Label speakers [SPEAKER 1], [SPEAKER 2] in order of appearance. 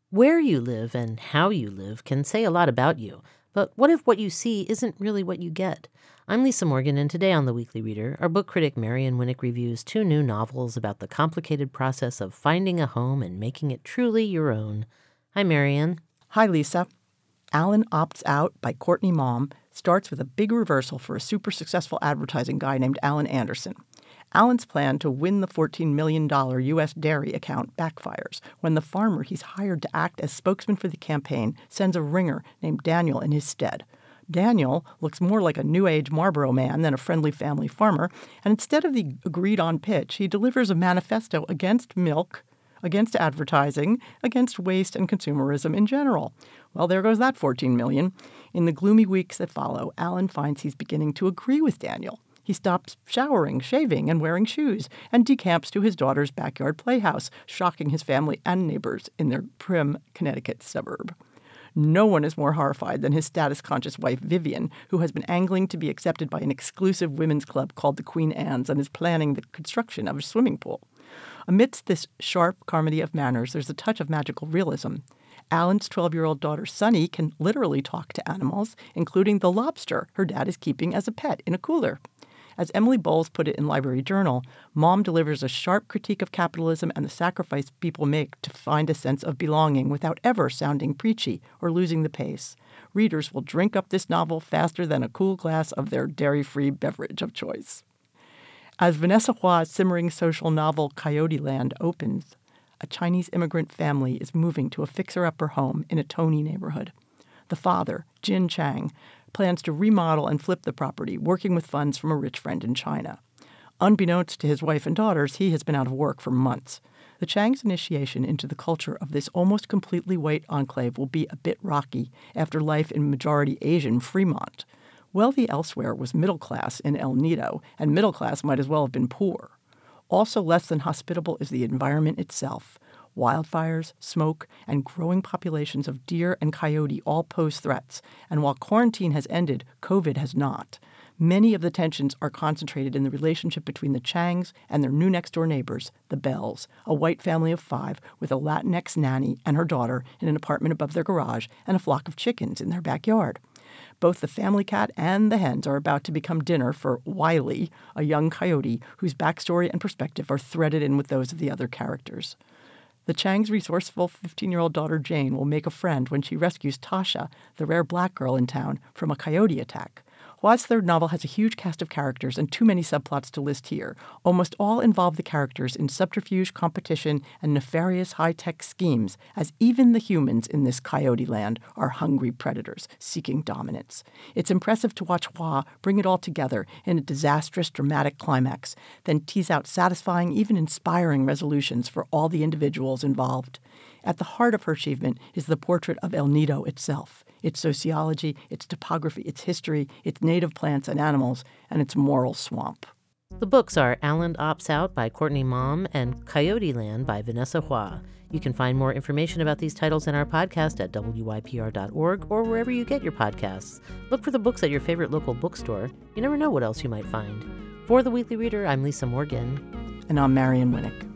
[SPEAKER 1] Where you live and how you live can say a lot about you, but what if what you see isn't really what you get? I'm Lisa Morgan, and today on The Weekly Reader, our book critic Marian Winnick reviews two new novels about the complicated process of finding a home and making it truly your own. Hi, Marian.
[SPEAKER 2] Hi, Lisa. Alan Opts Out by Courtney Maum starts with a big reversal for a super successful advertising guy named Alan Anderson. Alan's plan to win the $14 million U.S. dairy account backfires when the farmer he's hired to act as spokesman for the campaign sends a ringer named Daniel in his stead. Daniel looks more like a New Age Marlboro man than a friendly family farmer, and instead of the agreed-on pitch, he delivers a manifesto against milk, against advertising, against waste and consumerism in general. Well, there goes that $14 million. In the gloomy weeks that follow, Alan finds he's beginning to agree with Daniel. He stops showering, shaving, and wearing shoes, and decamps to his daughter's backyard playhouse, shocking his family and neighbors in their prim Connecticut suburb. No one is more horrified than his status-conscious wife, Vivian, who has been angling to be accepted by an exclusive women's club called the Queen Anne's and is planning the construction of a swimming pool. Amidst this sharp comedy of manners, there's a touch of magical realism. Alan's 12-year-old daughter, Sunny, can literally talk to animals, including the lobster her dad is keeping as a pet in a cooler. As Emily Bowles put it in Library Journal, Mom delivers a sharp critique of capitalism and the sacrifice people make to find a sense of belonging without ever sounding preachy or losing the pace. Readers will drink up this novel faster than a cool glass of their dairy-free beverage of choice. As Vanessa Hua's simmering social novel Coyote Land opens, a Chinese immigrant family is moving to a fixer-upper home in a Tony neighborhood. The father, Jin Chang, plans to remodel and flip the property, working with funds from a rich friend in China. Unbeknownst to his wife and daughters, he has been out of work for months. The Chang's initiation into the culture of this almost completely white enclave will be a bit rocky after life in majority Asian Fremont. Wealthy elsewhere was middle class in El Nido, and middle class might as well have been poor. Also less than hospitable is the environment itself. Wildfires, smoke, and growing populations of deer and coyote all pose threats, and while quarantine has ended, COVID has not. Many of the tensions are concentrated in the relationship between the Changs and their new next-door neighbors, the Bells, a white family of 5 with a Latinx nanny and her daughter in an apartment above their garage and a flock of chickens in their backyard. Both the family cat and the hens are about to become dinner for Wiley, a young coyote whose backstory and perspective are threaded in with those of the other characters. The Chang's resourceful 15-year-old daughter Jane will make a friend when she rescues Tasha, the rare black girl in town, from a coyote attack. Hua's third novel has a huge cast of characters and too many subplots to list here. Almost all involve the characters in subterfuge, competition, and nefarious high-tech schemes, as even the humans in this coyote land are hungry predators seeking dominance. It's impressive to watch Hua bring it all together in a disastrous, dramatic climax, then tease out satisfying, even inspiring resolutions for all the individuals involved. At the heart of her achievement is the portrait of El Nido itself, its sociology, its topography, its history, its native plants and animals, and its moral swamp.
[SPEAKER 1] The books are Alan Opts Out by Courtney Maum and Coyote Land by Vanessa Hua. You can find more information about these titles in our podcast at wypr.org or wherever you get your podcasts. Look for the books at your favorite local bookstore. You never know what else you might find. For The Weekly Reader, I'm Lisa Morgan.
[SPEAKER 2] And I'm Marian Winnick.